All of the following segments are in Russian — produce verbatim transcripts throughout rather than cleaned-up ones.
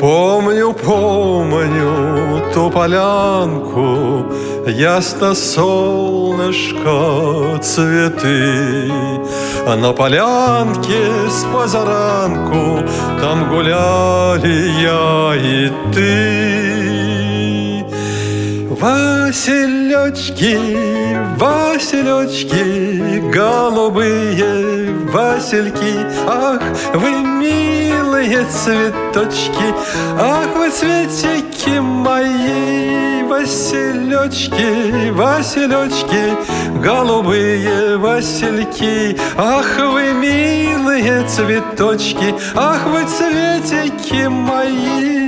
Помню, помню ту полянку, ясно солнышко, цветы. На полянке с позаранку там гуляли я и ты. Василечки, Василечки, голубые васильки, ах, вы милые цветочки, ах, вы цветики мои. Василечки, Василечки, голубые васильки, ах, вы милые цветочки, ах, вы цветики мои.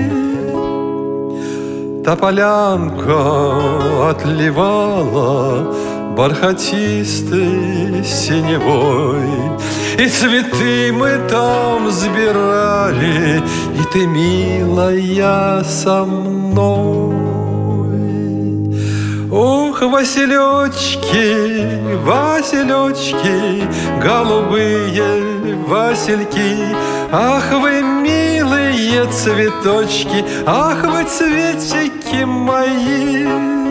Та полянка отливала бархатистой синевой, и цветы мы там сбирали, и ты, милая, со мной. Ох, Василечки, Василечки, голубые васильки, ах, вы милые цветочки, ах, вы цветики мои.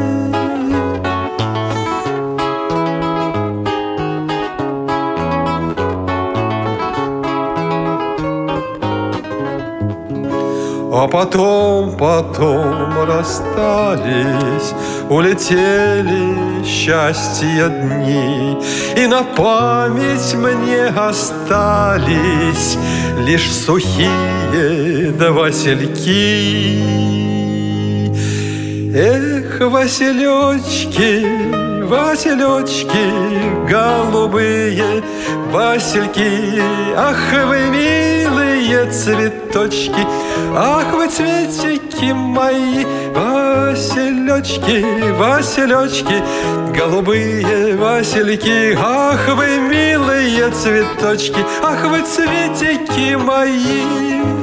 А потом, потом расстались, улетели счастья дни, и на память мне остались лишь сухие да васильки. Эх, Василечки, Василечки, голубые васильки, ах, вы милые цветочки, ах, вы цветики мои. Василечки, Василечки, голубые васильки, ах, вы милые цветочки, ах, вы цветики мои.